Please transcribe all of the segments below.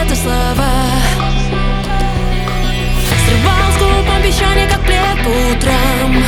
это слова. Срывал с губ обещания, как плед по утрам.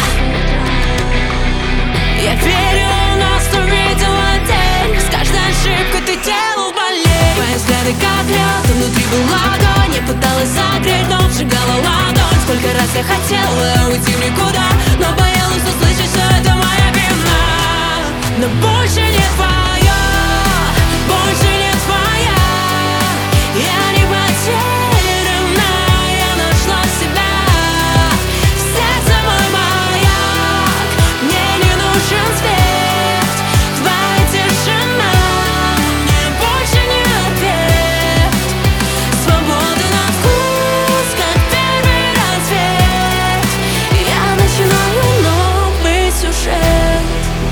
Я верю, нас увидела тень. С каждой ошибкой ты делал больней. Твои взгляды как лед, а внутри был огонь. Я пыталась согреть, но сжигала ладонь. Сколько раз я хотела уйти в никуда, но боялась услышать, что это моя вина. Но больше не твоя, больше не твоя. Я не потеряна, я нашла себя. В сердце мой маяк, мне не нужен свет. Твоя тишина мне больше не ответ. Свобода на вкус, как первый рассвет. Я начинаю новый сюжет.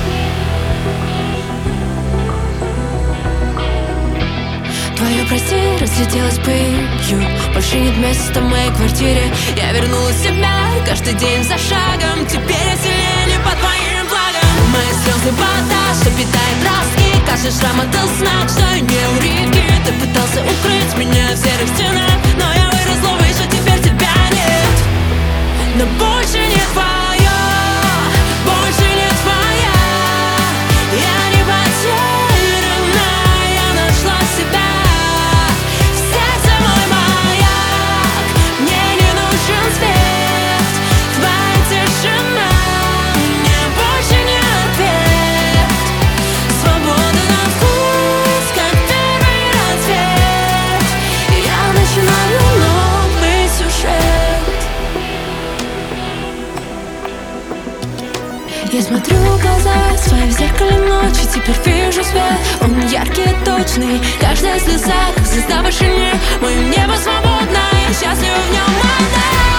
Твое прости разлетелось пылью. Больше нет места в моей квартире. Я вернула себя каждый день за шагом. Теперь я сильнее не под твоим флагом. Мои слезы вода, что питает краски. Каждый шрам — это знак, что я не у реки. Ты пытался укрыть меня в серых стенах, но я выросла выше, теперь тебя нет. Но больше не твоя, больше не твоя. Я не потеряна, я нашла себя. В сердце мой маяк, мне не нужен свет. Твоя тишина мне больше не ответ. Свобода на вкус, как первый рассвет. Я начинаю новый сюжет. Я смотрю в глаза свои в зеркале ночи. Теперь вижу свет, он яркий и точный. Каждая слеза, как звезда в вышине. Мое небо свободно, я счастлива в нем одна.